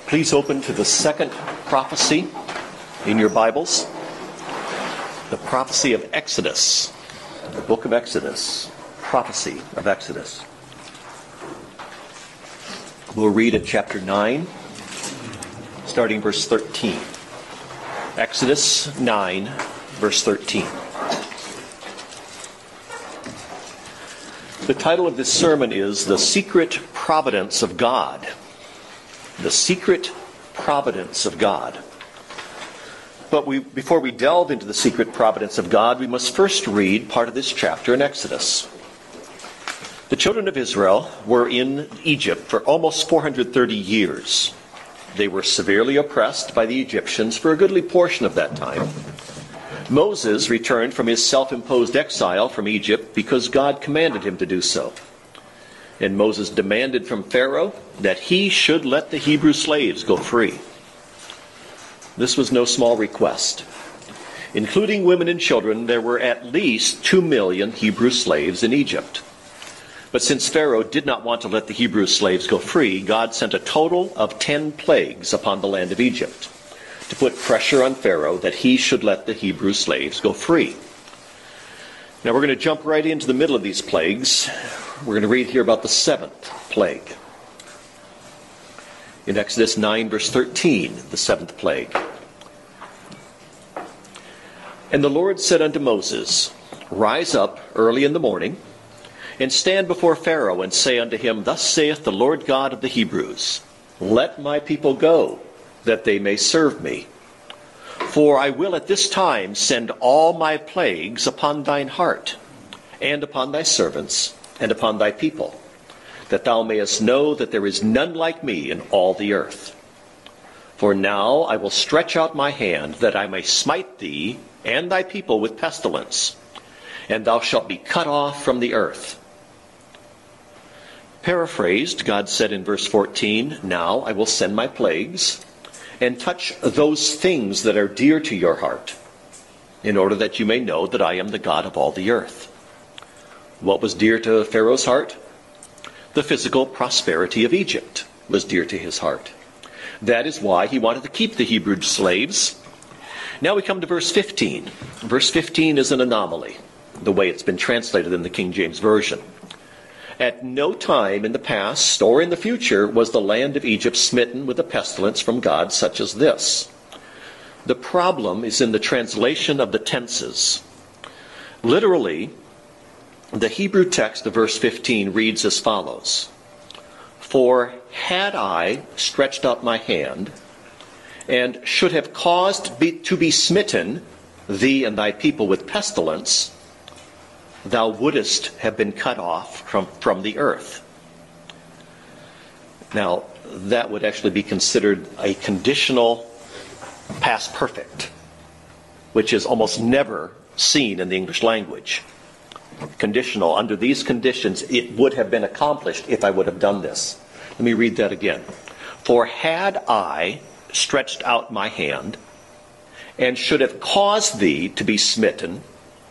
Please open to the second prophecy in your Bibles, the prophecy of Exodus, the book of Exodus, prophecy of Exodus. We'll read at chapter 9, starting verse 13. Exodus 9, verse 13. The title of this sermon is The Secret Providence of God. The secret providence of God. But before we delve into the secret providence of God, we must first read part of this chapter in Exodus. The children of Israel were in Egypt for almost 430 years. They were severely oppressed by the Egyptians for a goodly portion of that time. Moses returned from his self-imposed exile from Egypt because God commanded him to do so. And Moses demanded from Pharaoh that he should let the Hebrew slaves go free. This was no small request. Including women and children, there were at least 2 million Hebrew slaves in Egypt. But since Pharaoh did not want to let the Hebrew slaves go free, God sent a total of 10 plagues upon the land of Egypt to put pressure on Pharaoh that he should let the Hebrew slaves go free. Now we're going to jump right into the middle of these plagues. We're going to read here about the 7th plague. In Exodus 9, verse 13, the 7th plague. And the Lord said unto Moses, Rise up early in the morning, and stand before Pharaoh, and say unto him, Thus saith the Lord God of the Hebrews, Let my people go, that they may serve me. For I will at this time send all my plagues upon thine heart, and upon thy servants, and upon thy people, that thou mayest know that there is none like me in all the earth. For now I will stretch out my hand, that I may smite thee and thy people with pestilence, and thou shalt be cut off from the earth. Paraphrased, God said in verse 14, Now I will send my plagues, and touch those things that are dear to your heart, in order that you may know that I am the God of all the earth. What was dear to Pharaoh's heart? The physical prosperity of Egypt was dear to his heart. That is why he wanted to keep the Hebrew slaves. Now we come to verse 15. Verse 15 is an anomaly, the way it's been translated in the King James Version. At no time in the past or in the future was the land of Egypt smitten with a pestilence from God such as this. The problem is in the translation of the tenses. Literally, the Hebrew text of verse 15 reads as follows. For had I stretched out my hand, and should have caused to be smitten thee and thy people with pestilence, thou wouldest have been cut off from the earth. Now, that would actually be considered a conditional past perfect, which is almost never seen in the English language. Conditional. Under these conditions, it would have been accomplished if I would have done this. Let me read that again. For had I stretched out my hand, and should have caused thee to be smitten,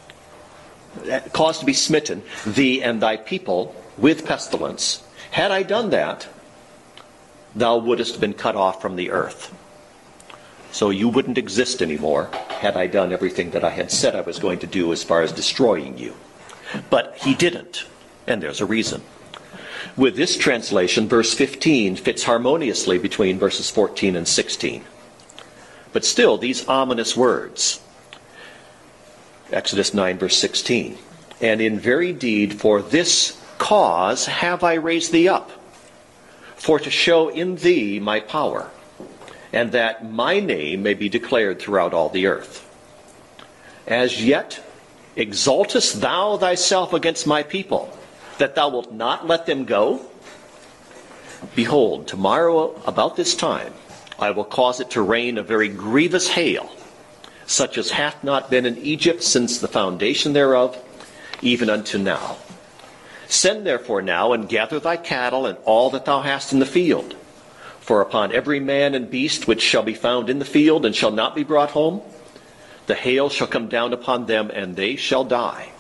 thee and thy people, with pestilence, had I done that, thou wouldest have been cut off from the earth. So you wouldn't exist anymore had I done everything that I had said I was going to do as far as destroying you. But he didn't, and there's a reason. With this translation, verse 15 fits harmoniously between verses 14 and 16. But still, these ominous words. Exodus 9, verse 16. And in very deed for this cause have I raised thee up, for to show in thee my power, and that my name may be declared throughout all the earth. As yet exaltest thou thyself against my people, that thou wilt not let them go? Behold, tomorrow about this time I will cause it to rain a very grievous hail, such as hath not been in Egypt since the foundation thereof, even unto now. Send therefore now, and gather thy cattle, and all that thou hast in the field. For upon every man and beast which shall be found in the field, and shall not be brought home, the hail shall come down upon them, and they shall die.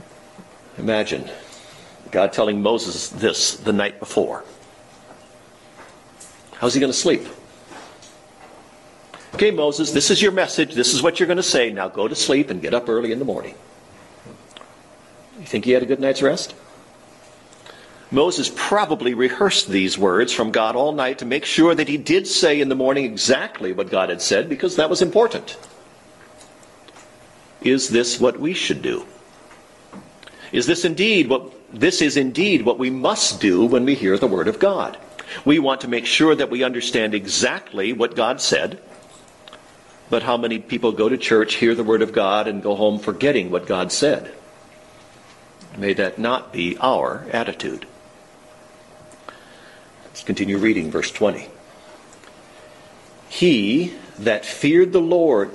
Imagine God telling Moses this the night before. How's he going to sleep? Okay, Moses, this is your message. This is what you're going to say. Now go to sleep and get up early in the morning. You think he had a good night's rest? Moses probably rehearsed these words from God all night to make sure that he did say in the morning exactly what God had said, because that was important. Is this what we should do? This is indeed what we must do when we hear the word of God. We want to make sure that we understand exactly what God said. But how many people go to church, hear the word of God, and go home forgetting what God said? May that not be our attitude. Let's continue reading verse 20. He that feared the word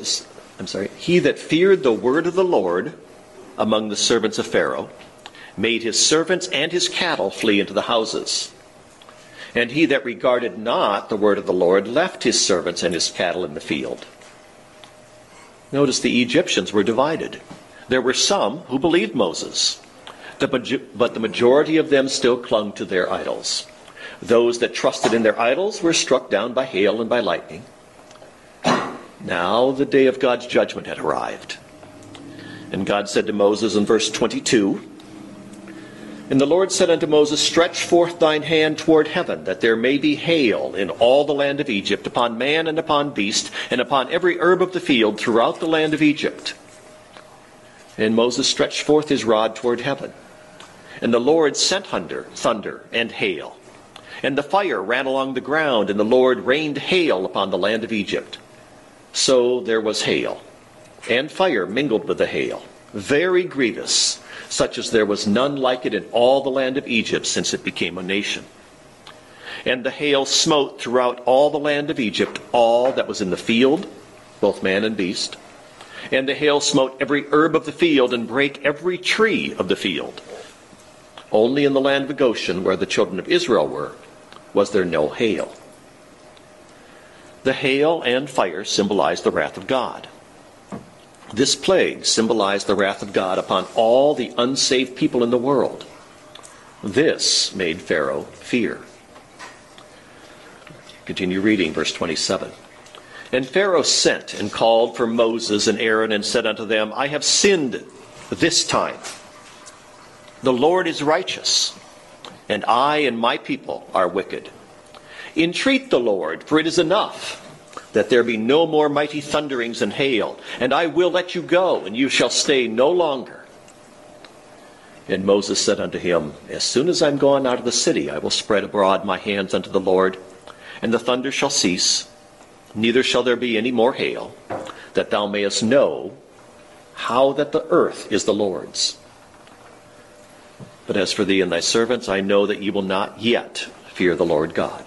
of the Lord among the servants of Pharaoh made his servants and his cattle flee into the houses. And he that regarded not the word of the Lord left his servants and his cattle in the field. Notice the Egyptians were divided. There were some who believed Moses, but the majority of them still clung to their idols. Those that trusted in their idols were struck down by hail and by lightning. Now the day of God's judgment had arrived. And God said to Moses in verse 22, And the Lord said unto Moses, Stretch forth thine hand toward heaven, that there may be hail in all the land of Egypt, upon man and upon beast, and upon every herb of the field throughout the land of Egypt. And Moses stretched forth his rod toward heaven. And the Lord sent thunder and hail. And the fire ran along the ground, and the Lord rained hail upon the land of Egypt. So there was hail, and fire mingled with the hail, very grievous, such as there was none like it in all the land of Egypt since it became a nation. And the hail smote throughout all the land of Egypt all that was in the field, both man and beast. And the hail smote every herb of the field and brake every tree of the field. Only in the land of Goshen, where the children of Israel were, was there no hail. The hail and fire symbolized the wrath of God. This plague symbolized the wrath of God upon all the unsaved people in the world. This made Pharaoh fear. Continue reading verse 27. And Pharaoh sent and called for Moses and Aaron and said unto them, I have sinned this time. The Lord is righteous, and I and my people are wicked. Entreat the Lord, for it is enough that there be no more mighty thunderings and hail, and I will let you go, and you shall stay no longer. And Moses said unto him, As soon as I am gone out of the city, I will spread abroad my hands unto the Lord, and the thunder shall cease, neither shall there be any more hail, that thou mayest know how that the earth is the Lord's. But as for thee and thy servants, I know that ye will not yet fear the Lord God.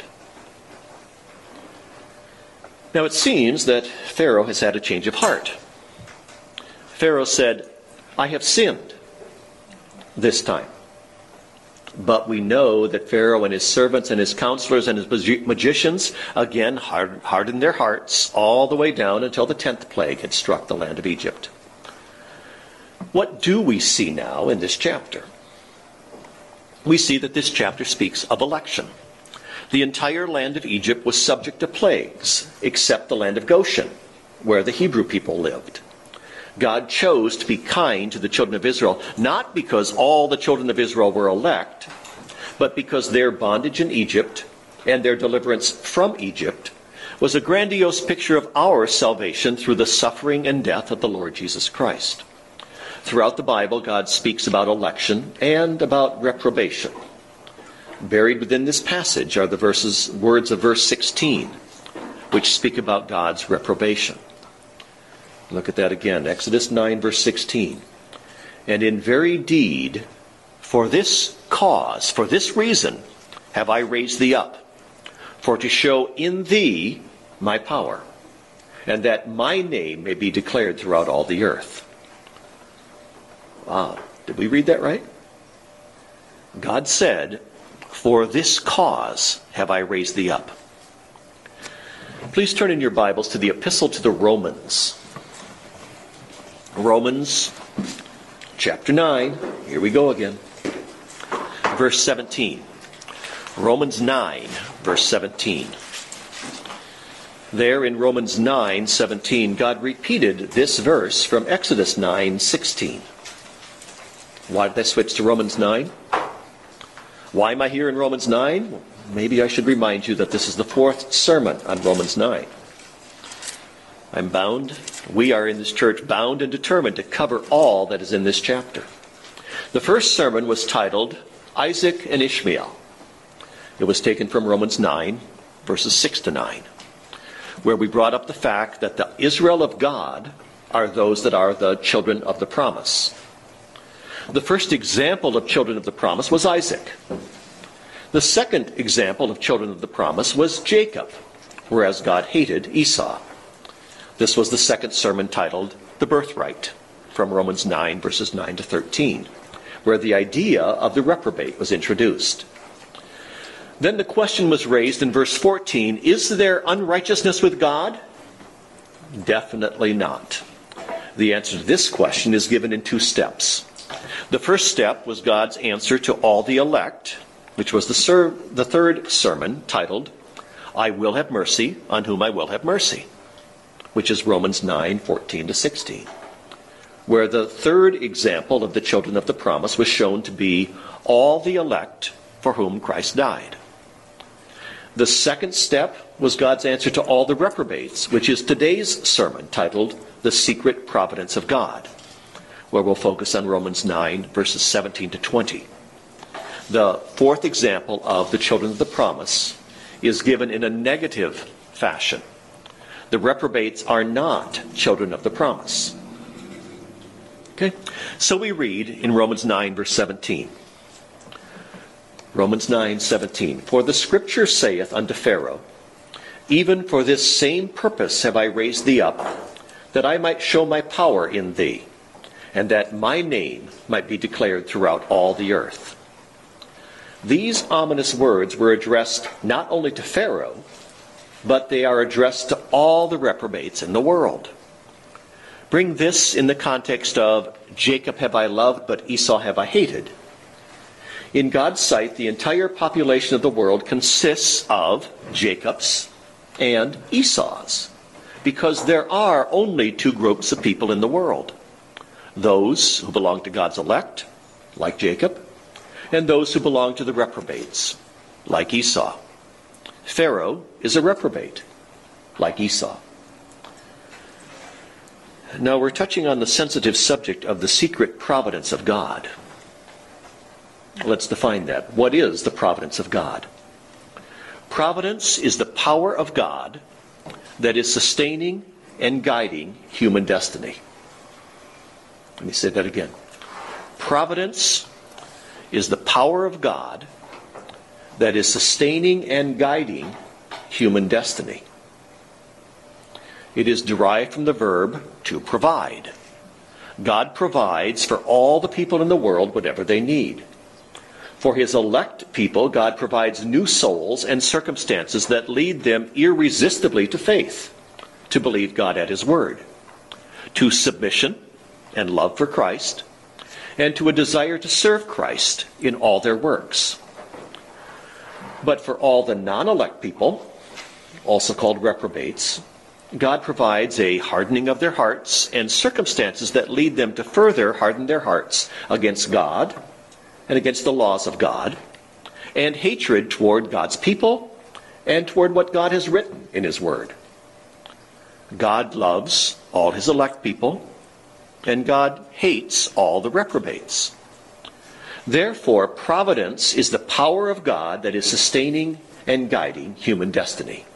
Now it seems that Pharaoh has had a change of heart. Pharaoh said, I have sinned this time. But we know that Pharaoh and his servants and his counselors and his magicians again hardened their hearts all the way down until the 10th plague had struck the land of Egypt. What do we see now in this chapter? We see that this chapter speaks of election. The entire land of Egypt was subject to plagues, except the land of Goshen, where the Hebrew people lived. God chose to be kind to the children of Israel, not because all the children of Israel were elect, but because their bondage in Egypt and their deliverance from Egypt was a grandiose picture of our salvation through the suffering and death of the Lord Jesus Christ. Throughout the Bible, God speaks about election and about reprobation. Buried within this passage are the words of verse 16, which speak about God's reprobation. Look at that again. Exodus 9, verse 16. And in very deed, for this cause, for this reason, have I raised thee up, for to show in thee my power, and that my name may be declared throughout all the earth. Wow. Did we read that right? God said, for this cause have I raised thee up. Please turn in your Bibles to the Epistle to the Romans. Romans chapter 9. Here we go again. Verse 17. Romans 9, verse 17. There in Romans 9:17, God repeated this verse from Exodus 9:16. Why did I switch to Romans 9? Why am I here in Romans 9? Maybe I should remind you that this is the fourth sermon on Romans 9. We are in this church bound and determined to cover all that is in this chapter. The first sermon was titled Isaac and Ishmael. It was taken from Romans 9, verses 6 to 9, where we brought up the fact that the Israel of God are those that are the children of the promise. The first example of children of the promise was Isaac. The second example of children of the promise was Jacob, whereas God hated Esau. This was the second sermon titled The Birthright, from Romans 9, verses 9 to 13, where the idea of the reprobate was introduced. Then the question was raised in verse 14, is there unrighteousness with God? Definitely not. The answer to this question is given in two steps. The first step was God's answer to all the elect, which was the third sermon titled, I will have mercy on whom I will have mercy, which is Romans 9:14 to 16, where the third example of the children of the promise was shown to be all the elect for whom Christ died. The second step was God's answer to all the reprobates, which is today's sermon titled The Secret Providence of God, where we'll focus on Romans 9, verses 17 to 20. The fourth example of the children of the promise is given in a negative fashion. The reprobates are not children of the promise. Okay? So we read in Romans 9, verse 17. Romans 9:17. For the scripture saith unto Pharaoh, even for this same purpose have I raised thee up, that I might show my power in thee, and that my name might be declared throughout all the earth. These ominous words were addressed not only to Pharaoh, but they are addressed to all the reprobates in the world. Bring this in the context of Jacob have I loved, but Esau have I hated. In God's sight, the entire population of the world consists of Jacob's and Esau's, because there are only two groups of people in the world. Those who belong to God's elect, like Jacob, and those who belong to the reprobates, like Esau. Pharaoh is a reprobate, like Esau. Now we're touching on the sensitive subject of the secret providence of God. Let's define that. What is the providence of God? Providence is the power of God that is sustaining and guiding human destiny. Let me say that again. Providence is the power of God that is sustaining and guiding human destiny. It is derived from the verb to provide. God provides for all the people in the world whatever they need. For his elect people, God provides new souls and circumstances that lead them irresistibly to faith, to believe God at his word, to submission and love for Christ, and to a desire to serve Christ in all their works. But for all the non-elect people, also called reprobates, God provides a hardening of their hearts and circumstances that lead them to further harden their hearts against God and against the laws of God, and hatred toward God's people and toward what God has written in his word. God loves all his elect people, and God hates all the reprobates. Therefore, providence is the power of God that is sustaining and guiding human destiny.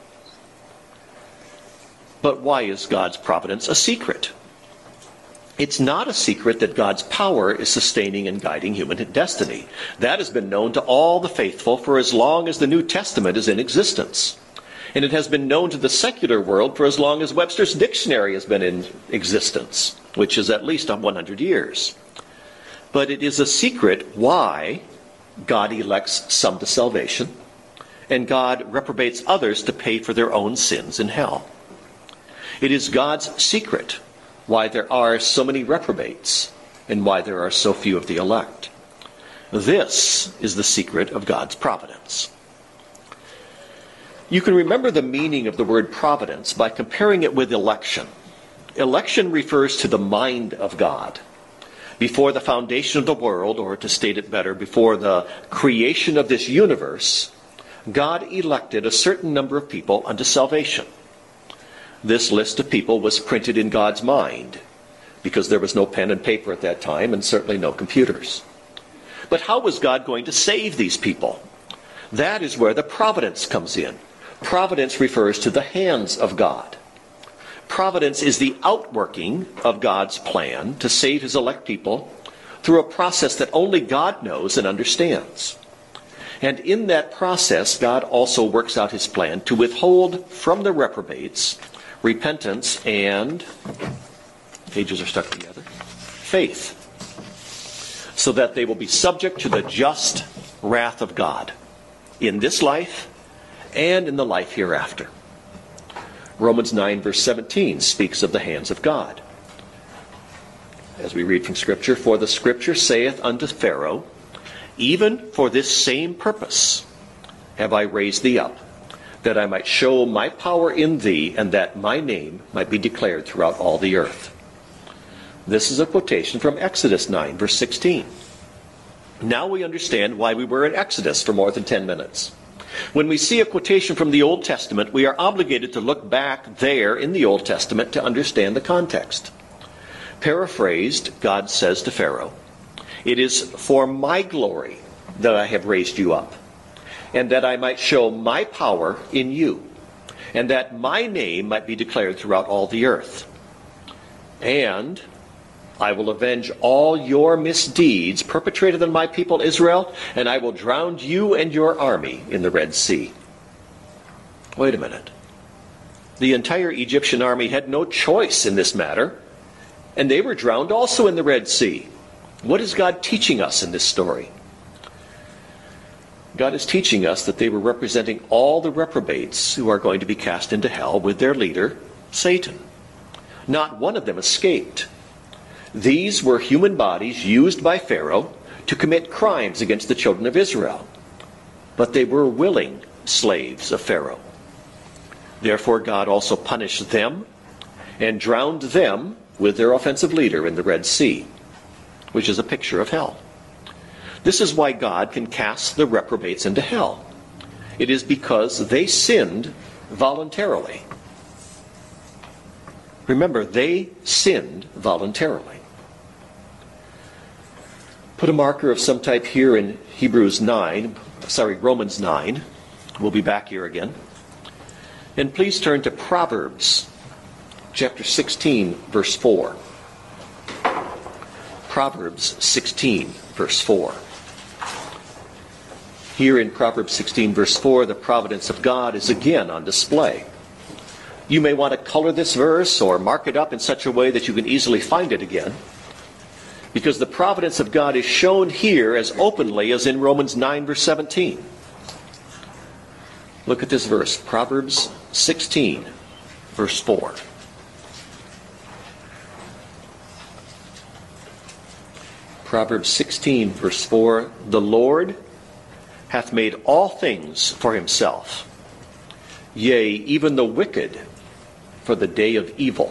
But why is God's providence a secret? It's not a secret that God's power is sustaining and guiding human destiny. That has been known to all the faithful for as long as the New Testament is in existence. And it has been known to the secular world for as long as Webster's dictionary has been in existence, which is at least 100 years. But it is a secret why God elects some to salvation, and God reprobates others to pay for their own sins in hell. It is God's secret why there are so many reprobates and why there are so few of the elect. This is the secret of God's providence. You can remember the meaning of the word providence by comparing it with election. Election refers to the mind of God. Before the foundation of the world, or to state it better, before the creation of this universe, God elected a certain number of people unto salvation. This list of people was printed in God's mind, because there was no pen and paper at that time, and certainly no computers. But how was God going to save these people? That is where the providence comes in. Providence refers to the hands of God. Providence is the outworking of God's plan to save his elect people through a process that only God knows and understands. And in that process, God also works out his plan to withhold from the reprobates repentance and, pages are stuck together, faith, so that they will be subject to the just wrath of God in this life and in the life hereafter. Romans 9 verse 17 speaks of the hands of God. As we read from Scripture, "For the Scripture saith unto Pharaoh, Even for this same purpose have I raised thee up, that I might show my power in thee, and that my name might be declared throughout all the earth." This is a quotation from Exodus 9 verse 16. Now we understand why we were in Exodus for more than 10 minutes. When we see a quotation from the Old Testament, we are obligated to look back there in the Old Testament to understand the context. Paraphrased, God says to Pharaoh, "It is for my glory that I have raised you up, and that I might show my power in you, and that my name might be declared throughout all the earth. And I will avenge all your misdeeds perpetrated on my people Israel, and I will drown you and your army in the Red Sea." Wait a minute. The entire Egyptian army had no choice in this matter, and they were drowned also in the Red Sea. What is God teaching us in this story? God is teaching us that they were representing all the reprobates who are going to be cast into hell with their leader, Satan. Not one of them escaped. These were human bodies used by Pharaoh to commit crimes against the children of Israel. But they were willing slaves of Pharaoh. Therefore God also punished them and drowned them with their offensive leader in the Red Sea, which is a picture of hell. This is why God can cast the reprobates into hell. It is because they sinned voluntarily. Remember, they sinned voluntarily. Put a marker of some type here in Romans 9. We'll be back here again. And please turn to Proverbs chapter 16, verse 4. Proverbs 16, verse 4. Here in Proverbs 16, verse 4, the providence of God is again on display. You may want to color this verse or mark it up in such a way that you can easily find it again, because the providence of God is shown here as openly as in Romans 9, verse 17. Look at this verse, Proverbs 16, verse 4. Proverbs 16, verse 4, "The Lord hath made all things for himself, yea, even the wicked for the day of evil."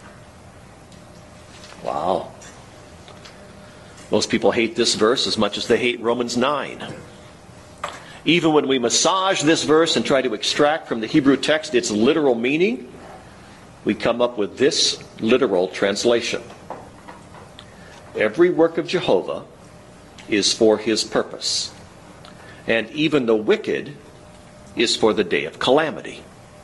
Wow. Most people hate this verse as much as they hate Romans 9. Even when we massage this verse and try to extract from the Hebrew text its literal meaning, we come up with this literal translation. Every work of Jehovah is for his purpose, and even the wicked is for the day of calamity.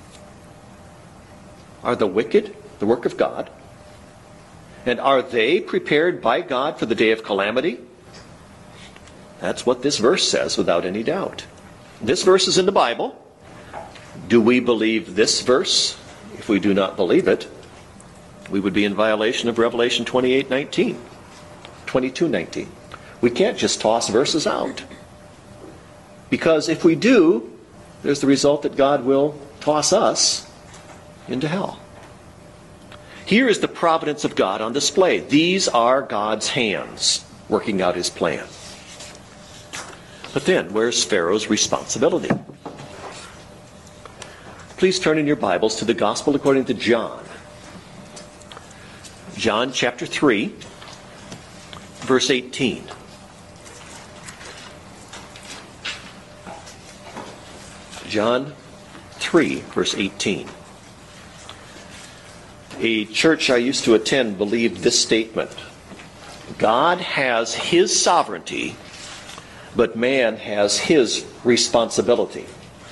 Are the wicked the work of God? And are they prepared by God for the day of calamity? That's what this verse says without any doubt. This verse is in the Bible. Do we believe this verse? If we do not believe it, we would be in violation of Revelation 28:19, 22:19. We can't just toss verses out. Because if we do, there's the result that God will toss us into hell. Here is the providence of God on display. These are God's hands working out his plan. But then, where's Pharaoh's responsibility? Please turn in your Bibles to the Gospel according to John. John chapter 3, verse 18. John 3, verse 18. A church I used to attend believed this statement: God has His sovereignty, but man has his responsibility.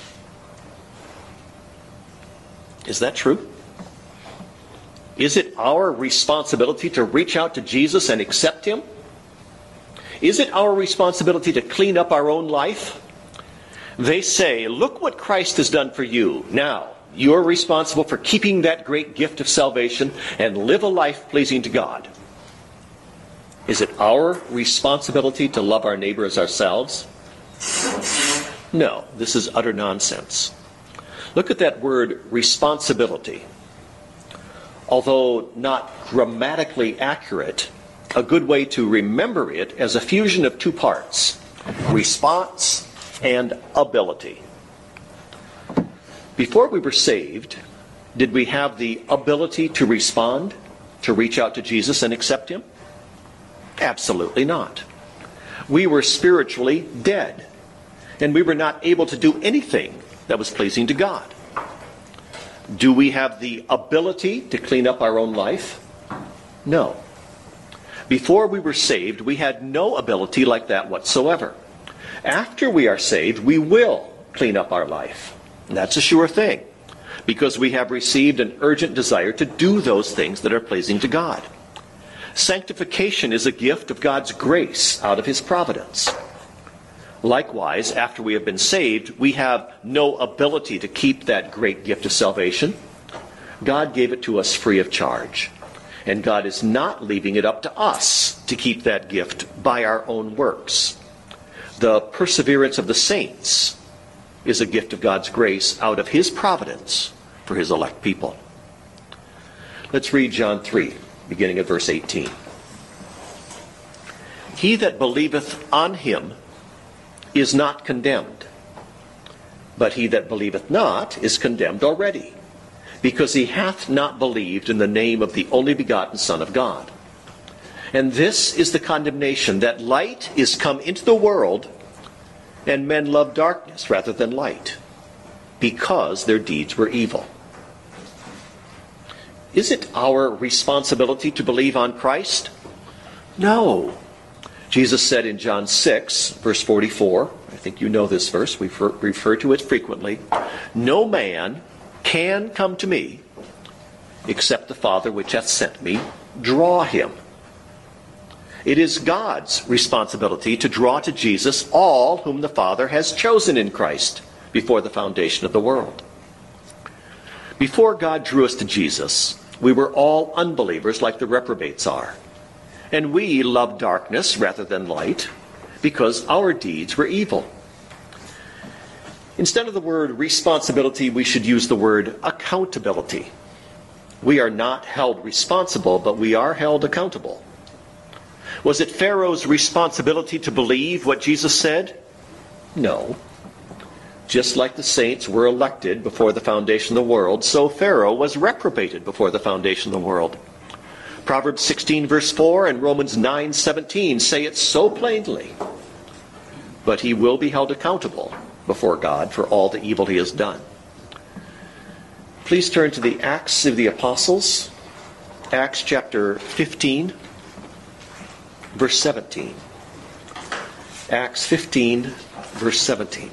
Is that true? Is it our responsibility to reach out to Jesus and accept Him? Is it our responsibility to clean up our own life? They say, look what Christ has done for you. Now, you're responsible for keeping that great gift of salvation and live a life pleasing to God. Is it our responsibility to love our neighbor as ourselves? No, this is utter nonsense. Look at that word responsibility. Although not grammatically accurate, a good way to remember it as a fusion of two parts: response and ability. Before we were saved, did we have the ability to respond, to reach out to Jesus and accept Him? Absolutely not. We were spiritually dead, and we were not able to do anything that was pleasing to God. Do we have the ability to clean up our own life? No. Before we were saved, we had no ability like that whatsoever. After we are saved, we will clean up our life. And that's a sure thing, because we have received an urgent desire to do those things that are pleasing to God. Sanctification is a gift of God's grace out of His providence. Likewise, after we have been saved, we have no ability to keep that great gift of salvation. God gave it to us free of charge. And God is not leaving it up to us to keep that gift by our own works. The perseverance of the saints is a gift of God's grace out of His providence for His elect people. Let's read John 3, beginning at verse 18. He that believeth on Him is not condemned, but he that believeth not is condemned already, because he hath not believed in the name of the only begotten Son of God. And this is the condemnation, that light is come into the world, and men love darkness rather than light, because their deeds were evil. Is it our responsibility to believe on Christ? No. Jesus said in John 6, verse 44, I think you know this verse, we refer to it frequently, no man can come to me except the Father which hath sent me draw him. It is God's responsibility to draw to Jesus all whom the Father has chosen in Christ before the foundation of the world. Before God drew us to Jesus, we were all unbelievers like the reprobates are. And we loved darkness rather than light, because our deeds were evil. Instead of the word responsibility, we should use the word accountability. We are not held responsible, but we are held accountable. Was it Pharaoh's responsibility to believe what Jesus said? No. Just like the saints were elected before the foundation of the world, so Pharaoh was reprobated before the foundation of the world. Proverbs 16 verse 4 and Romans 9:17 say it so plainly. But he will be held accountable before God for all the evil he has done. Please turn to the Acts of the Apostles, Acts chapter 15, verse 17. Acts 15, verse 17.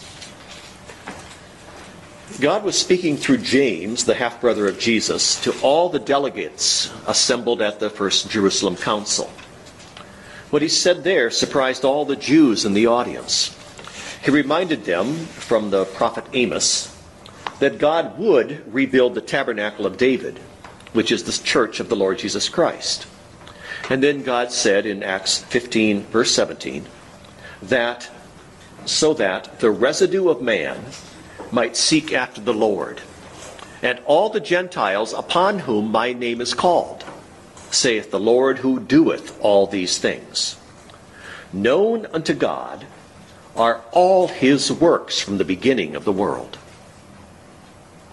God was speaking through James, the half-brother of Jesus, to all the delegates assembled at the First Jerusalem Council. What he said there surprised all the Jews in the audience. He reminded them from the prophet Amos that God would rebuild the tabernacle of David, which is the church of the Lord Jesus Christ. And then God said in Acts 15, verse 17, that so that the residue of man might seek after the Lord, and all the Gentiles upon whom my name is called, saith the Lord who doeth all these things. Known unto God are all his works from the beginning of the world.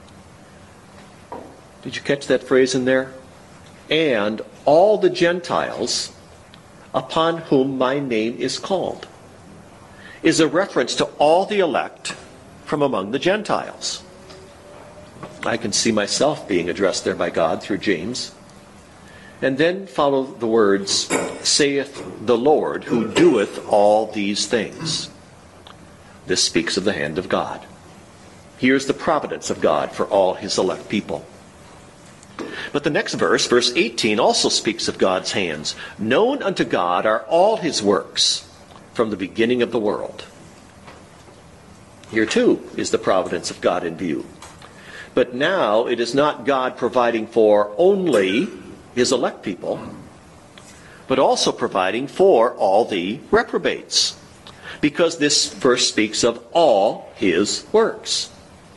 Did you catch that phrase in there? And all the Gentiles upon whom my name is called is a reference to all the elect from among the Gentiles. I can see myself being addressed there by God through James. And then follow the words, saith the Lord, who doeth all these things. This speaks of the hand of God. Here's the providence of God for all his elect people. But the next verse, verse 18, also speaks of God's hands. Known unto God are all his works from the beginning of the world. Here too is the providence of God in view. But now it is not God providing for only his elect people, but also providing for all the reprobates. Because this verse speaks of all his works.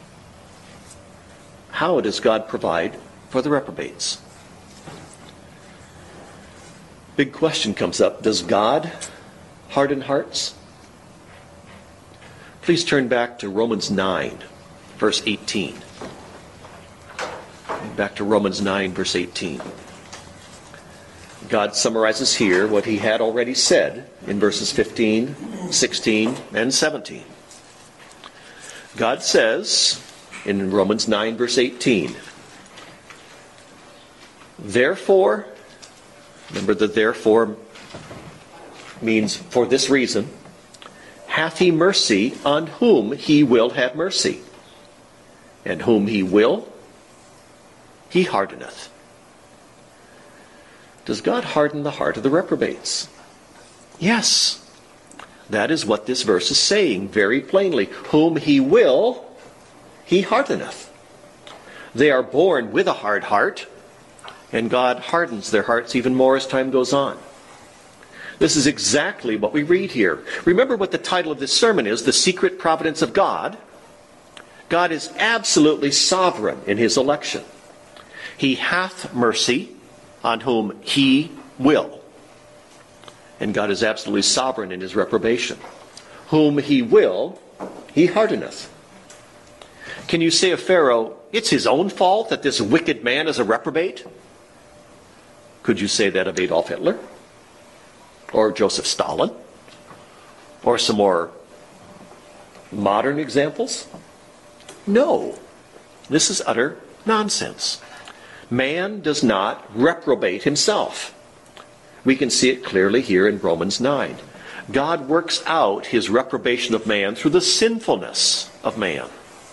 How does God provide for the reprobates? Big question comes up. Does God harden hearts? Please turn back to Romans 9, verse 18. Back to Romans 9, verse 18. God summarizes here what he had already said in verses 15, 16, and 17. God says in Romans 9, verse 18, therefore, remember the therefore means for this reason, hath he mercy on whom he will have mercy, and whom he will, he hardeneth. Does God harden the heart of the reprobates? Yes. That is what this verse is saying very plainly. Whom he will, he hardeneth. They are born with a hard heart, and God hardens their hearts even more as time goes on. This is exactly what we read here. Remember what the title of this sermon is, The Secret Providence of God. God is absolutely sovereign in his election. He hath mercy on whom he will. And God is absolutely sovereign in his reprobation. Whom he will, he hardeneth. Can you say of Pharaoh, it's his own fault that this wicked man is a reprobate? Could you say that of Adolf Hitler? Or Joseph Stalin? Or some more modern examples? No. This is utter nonsense. Man does not reprobate himself. We can see it clearly here in Romans 9. God works out his reprobation of man through the sinfulness of man.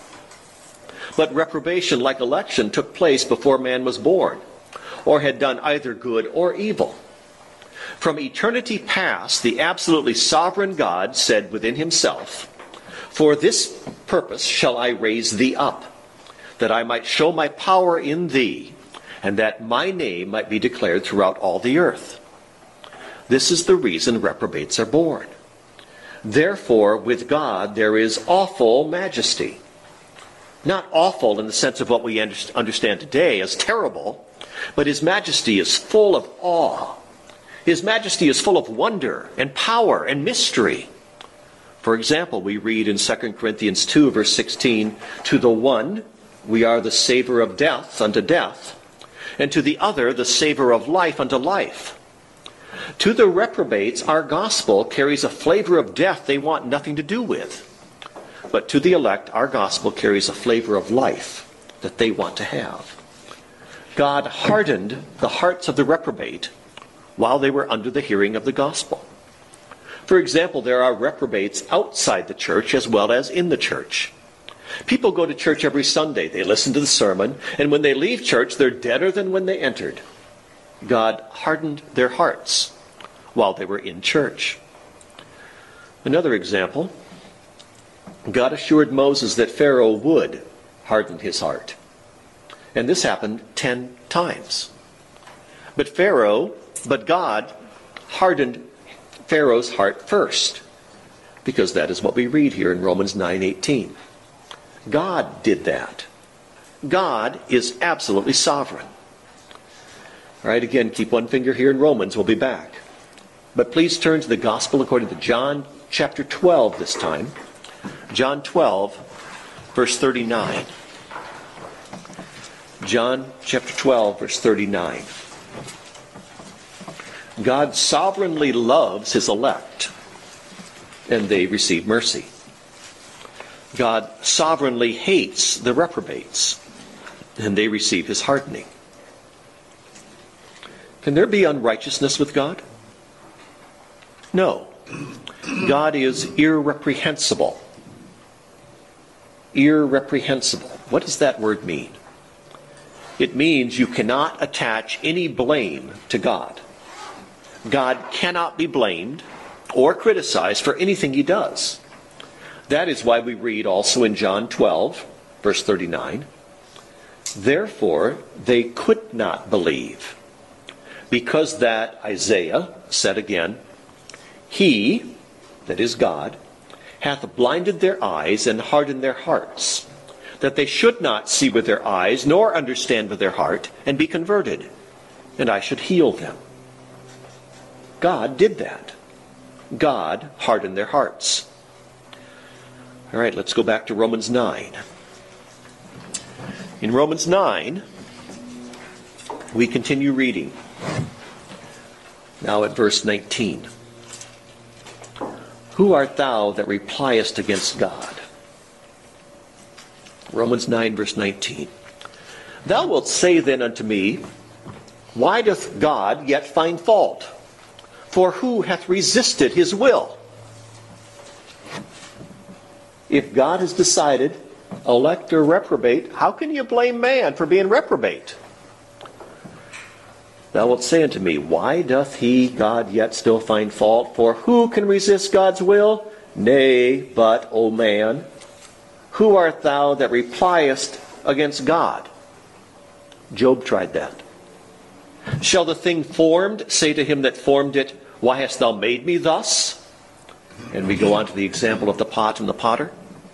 But reprobation, like election, took place before man was born, or had done either good or evil. From eternity past, the absolutely sovereign God said within himself, for this purpose shall I raise thee up, that I might show my power in thee, and that my name might be declared throughout all the earth. This is the reason reprobates are born. Therefore, with God there is awful majesty. Not awful in the sense of what we understand today as terrible, but his majesty is full of awe. His majesty is full of wonder and power and mystery. For example, we read in 2 Corinthians 2, verse 16, to the one we are the savor of death unto death, and to the other the savor of life unto life. To the reprobates, our gospel carries a flavor of death they want nothing to do with. But to the elect, our gospel carries a flavor of life that they want to have. God hardened the hearts of the reprobate while they were under the hearing of the gospel. For example, there are reprobates outside the church as well as in the church. People go to church every Sunday. They listen to the sermon, and when they leave church, they're deader than when they entered. God hardened their hearts while they were in church. Another example, God assured Moses that Pharaoh would harden his heart. And this happened 10 times. But God hardened Pharaoh's heart first, because that is what we read here in Romans 9:18. God did that. God is absolutely sovereign. All right, again, keep one finger here in Romans. We'll be back. But please turn to the Gospel according to John chapter 12 this time. John 12, verse 39. John chapter 12, verse 39. God sovereignly loves his elect, and they receive mercy. God sovereignly hates the reprobates, and they receive his hardening. Can there be unrighteousness with God? No. God is irreprehensible. Irreprehensible. What does that word mean? It means you cannot attach any blame to God. God cannot be blamed or criticized for anything he does. That is why we read also in John 12, verse 39, therefore they could not believe, because that Isaiah said again, he, that is God, hath blinded their eyes and hardened their hearts, that they should not see with their eyes, nor understand with their heart, and be converted, and I should heal them. God did that. God hardened their hearts. All right, let's go back to Romans 9. In Romans 9, we continue reading. Now at verse 19. Who art thou that repliest against God? Romans 9, verse 19. Thou wilt say then unto me, why doth God yet find fault? For who hath resisted his will? If God has decided, elect or reprobate, how can you blame man for being reprobate? Thou wilt say unto me, why doth he, God, yet still find fault? For who can resist God's will? Nay, but, O man, who art thou that repliest against God? Job tried that. Shall the thing formed say to him that formed it, why hast thou made me thus? And we go on to the example of the pot and the potter.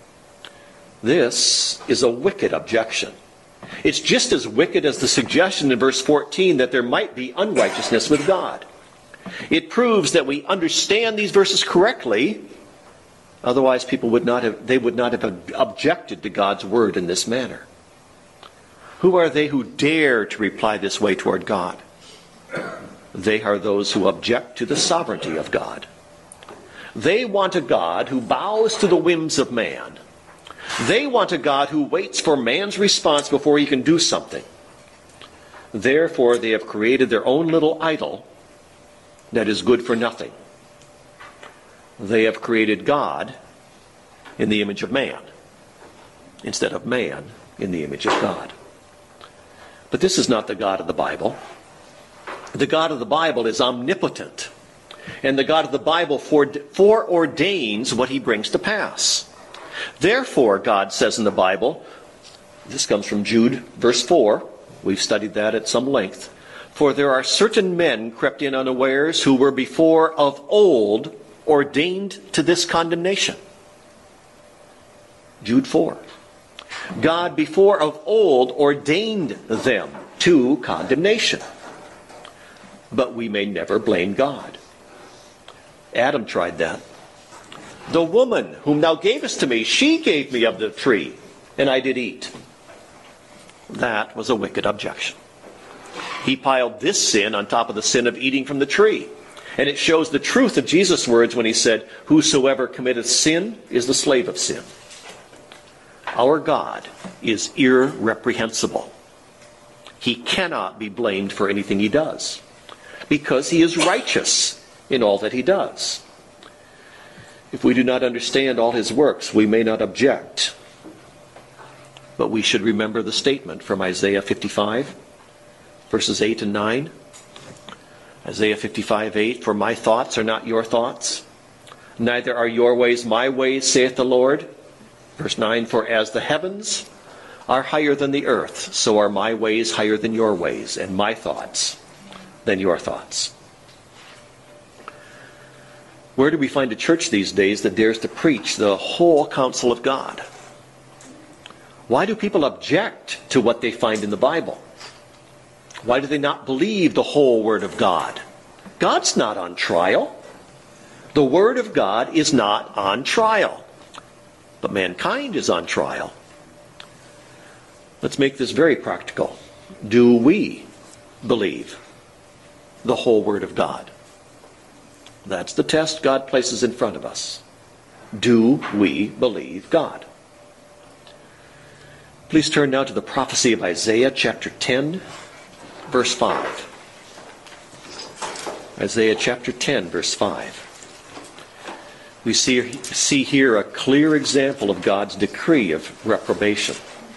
This is a wicked objection. It's just as wicked as the suggestion in verse 14 that there might be unrighteousness with God. It proves that we understand these verses correctly. Otherwise, people would not have objected to God's word in this manner. Who are they who dare to reply this way toward God? They are those who object to the sovereignty of God. They want a God who bows to the whims of man. They want a God who waits for man's response before he can do something. Therefore, they have created their own little idol that is good for nothing. They have created God in the image of man, instead of man in the image of God. But this is not the God of the Bible. The God of the Bible is omnipotent. And the God of the Bible foreordains what he brings to pass. Therefore, God says in the Bible, this comes from Jude, verse 4. We've studied that at some length. For there are certain men crept in unawares who were before of old ordained to this condemnation. Jude 4. God before of old ordained them to condemnation. But we may never blame God. Adam tried that. The woman whom thou gavest to me, she gave me of the tree, and I did eat. That was a wicked objection. He piled this sin on top of the sin of eating from the tree. And it shows the truth of Jesus' words when he said, whosoever committeth sin is the slave of sin. Our God is irreprehensible. He cannot be blamed for anything he does, because he is righteous in all that he does. If we do not understand all his works, we may not object. But we should remember the statement from Isaiah 55, verses 8 and 9. Isaiah 55, 8, for my thoughts are not your thoughts, neither are your ways my ways, saith the Lord. Verse 9, for as the heavens are higher than the earth, so are my ways higher than your ways, and my thoughts than your thoughts. Where do we find a church these days that dares to preach the whole counsel of God? Why do people object to what they find in the Bible? Why do they not believe the whole Word of God? God's not on trial. The Word of God is not on trial. But mankind is on trial. Let's make this very practical. Do we believe the whole Word of God? That's the test God places in front of us. Do we believe God? Please turn now to the prophecy of Isaiah chapter 10, verse 5. Isaiah chapter 10, verse 5. We see here a clear example of God's decree of reprobation.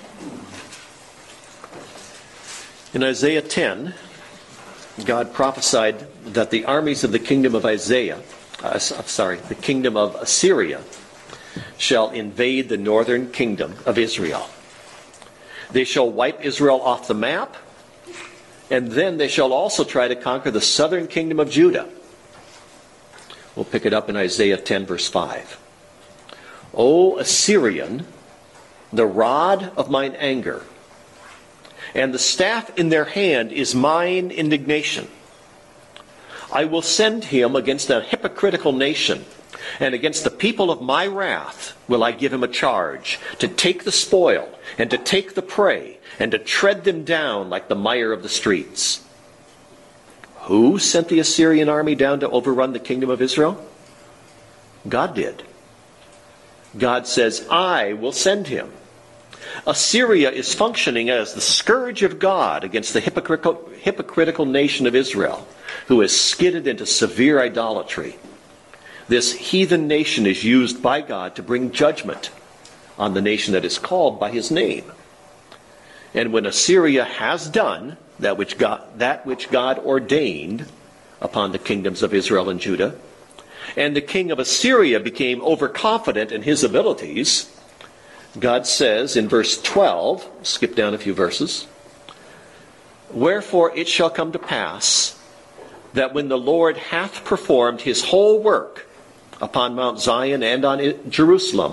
In Isaiah 10, God prophesied that the armies of the kingdom of the kingdom of Assyria shall invade the northern kingdom of Israel. They shall wipe Israel off the map, and then they shall also try to conquer the southern kingdom of Judah. We'll pick it up in Isaiah 10, verse 5. O Assyrian, the rod of mine anger, and the staff in their hand is mine indignation. I will send him against a hypocritical nation, and against the people of my wrath will I give him a charge, to take the spoil, and to take the prey, and to tread them down like the mire of the streets. Who sent the Assyrian army down to overrun the kingdom of Israel? God did. God says, I will send him. Assyria is functioning as the scourge of God against the hypocritical nation of Israel, who has skidded into severe idolatry. This heathen nation is used by God to bring judgment on the nation that is called by his name. And when Assyria has done that which God ordained upon the kingdoms of Israel and Judah, and the king of Assyria became overconfident in his abilities, God says in verse 12, skip down a few verses, Wherefore it shall come to pass that when the Lord hath performed his whole work upon Mount Zion and on Jerusalem,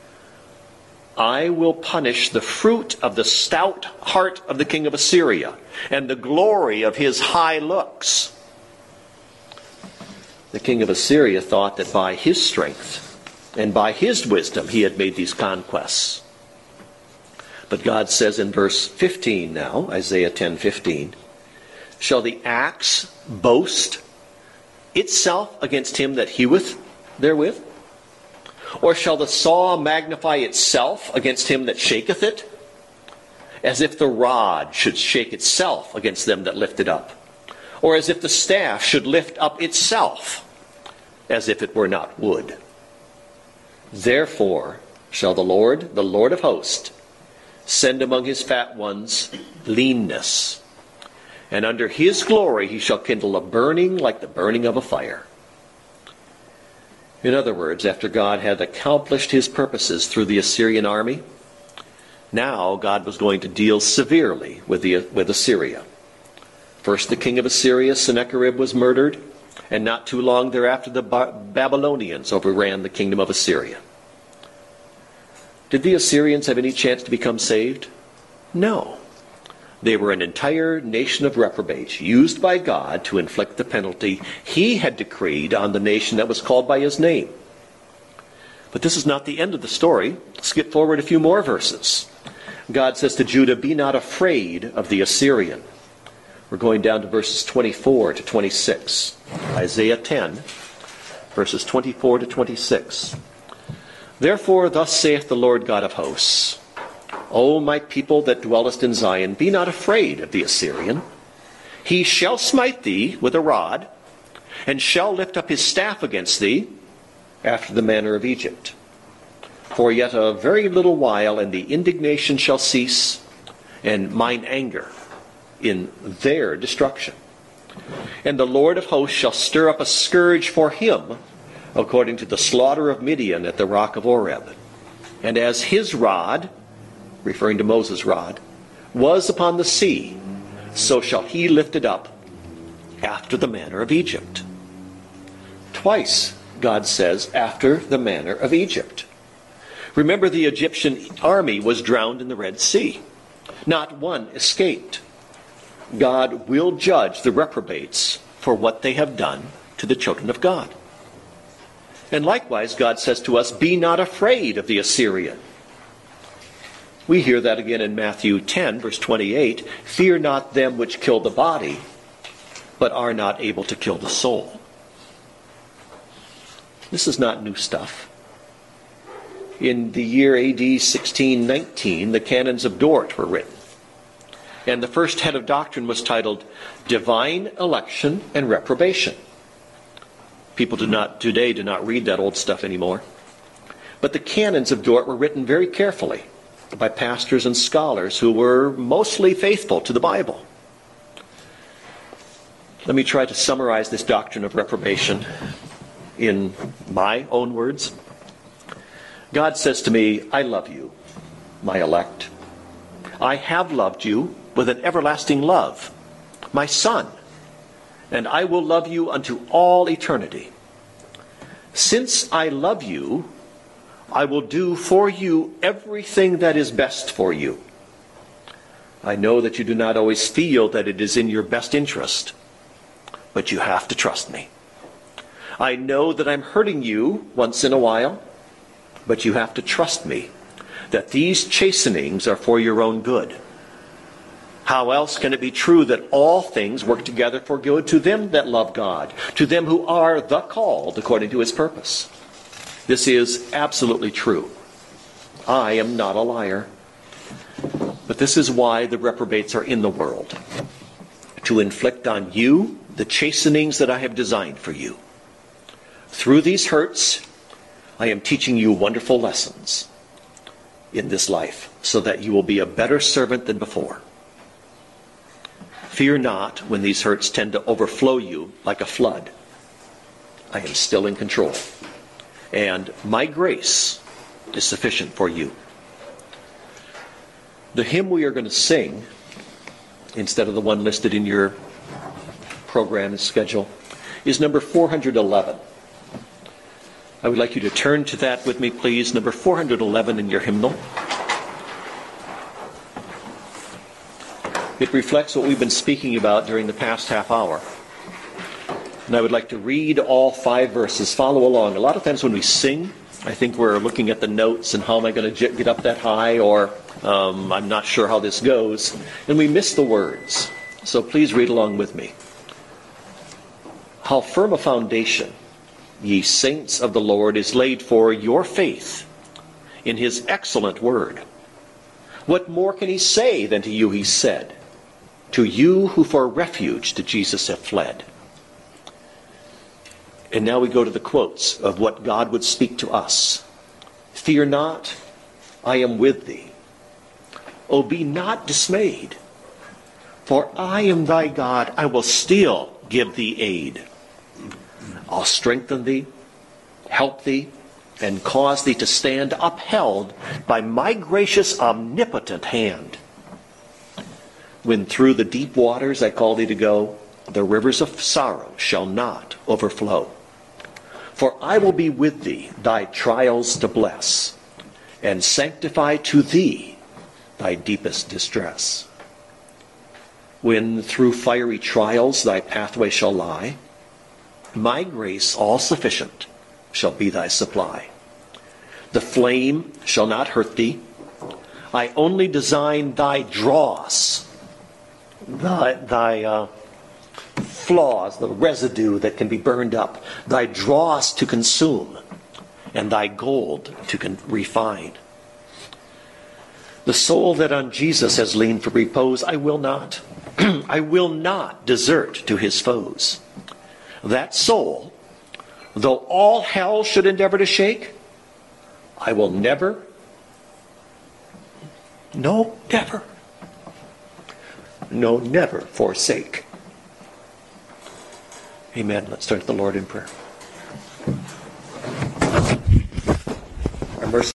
I will punish the fruit of the stout heart of the king of Assyria and the glory of his high looks. The king of Assyria thought that by his strength and by his wisdom he had made these conquests. But God says in verse 15 now, Isaiah 10:15, Shall the axe boast itself against him that heweth therewith? Or shall the saw magnify itself against him that shaketh it? As if the rod should shake itself against them that lift it up. Or as if the staff should lift up itself, as if it were not wood. Therefore shall the Lord of hosts, send among his fat ones leanness. And under his glory he shall kindle a burning like the burning of a fire. In other words, after God had accomplished his purposes through the Assyrian army, now God was going to deal severely with Assyria. First, the king of Assyria, Sennacherib, was murdered, and not too long thereafter the Babylonians overran the kingdom of Assyria. Did the Assyrians have any chance to become saved? No. They were an entire nation of reprobates, used by God to inflict the penalty he had decreed on the nation that was called by his name. But this is not the end of the story. Skip forward a few more verses. God says to Judah, Be not afraid of the Assyrian. We're going down to verses 24 to 26. Isaiah 10, verses 24 to 26. Therefore, thus saith the Lord God of hosts, O my people that dwellest in Zion, be not afraid of the Assyrian. He shall smite thee with a rod, and shall lift up his staff against thee, after the manner of Egypt. For yet a very little while, and the indignation shall cease, and mine anger in their destruction. And the Lord of hosts shall stir up a scourge for him, according to the slaughter of Midian at the rock of Oreb. And as his rod, referring to Moses' rod, was upon the sea, so shall he lift it up after the manner of Egypt. Twice, God says, after the manner of Egypt. Remember, the Egyptian army was drowned in the Red Sea. Not one escaped. God will judge the reprobates for what they have done to the children of God. And likewise, God says to us, Be not afraid of the Assyrian. We hear that again in Matthew 10, verse 28. Fear not them which kill the body, but are not able to kill the soul. This is not new stuff. In the year AD 1619, the Canons of Dort were written. And the first head of doctrine was titled Divine Election and Reprobation. People today do not read that old stuff anymore. But the Canons of Dort were written very carefully by pastors and scholars who were mostly faithful to the Bible. Let me try to summarize this doctrine of reprobation in my own words. God says to me, I love you, my elect. I have loved you with an everlasting love, my son, and I will love you unto all eternity. Since I love you, I will do for you everything that is best for you. I know that you do not always feel that it is in your best interest, but you have to trust me. I know that I'm hurting you once in a while, but you have to trust me that these chastenings are for your own good. How else can it be true that all things work together for good to them that love God, to them who are the called according to his purpose? This is absolutely true. I am not a liar. But this is why the reprobates are in the world, to inflict on you the chastenings that I have designed for you. Through these hurts, I am teaching you wonderful lessons in this life, so that you will be a better servant than before. Fear not when these hurts tend to overflow you like a flood. I am still in control. And my grace is sufficient for you. The hymn we are going to sing, instead of the one listed in your program and schedule, is number 411. I would like you to turn to that with me, please. Number 411 in your hymnal. It reflects what we've been speaking about during the past half hour. And I would like to read all 5 verses. Follow along. A lot of times when we sing, I think we're looking at the notes and how am I going to get up that high, or I'm not sure how this goes. And we miss the words. So please read along with me. How firm a foundation, ye saints of the Lord, is laid for your faith in his excellent word. What more can he say than to you he said, to you who for refuge to Jesus have fled? And now we go to the quotes of what God would speak to us. Fear not, I am with thee. O be not dismayed, for I am thy God. I will still give thee aid. I'll strengthen thee, help thee, and cause thee to stand upheld by my gracious omnipotent hand. When through the deep waters I call thee to go, the rivers of sorrow shall not overflow. For I will be with thee, thy trials to bless, and sanctify to thee thy deepest distress. When through fiery trials thy pathway shall lie, my grace all sufficient shall be thy supply. The flame shall not hurt thee. I only design thy dross, thy flaws, the residue that can be burned up, thy dross to consume, and thy gold to refine. The soul that on Jesus has leaned for repose, I will not, I will not desert to his foes. That soul, though all hell should endeavor to shake, I will never, no, never forsake. Amen. Let's turn to the Lord in prayer.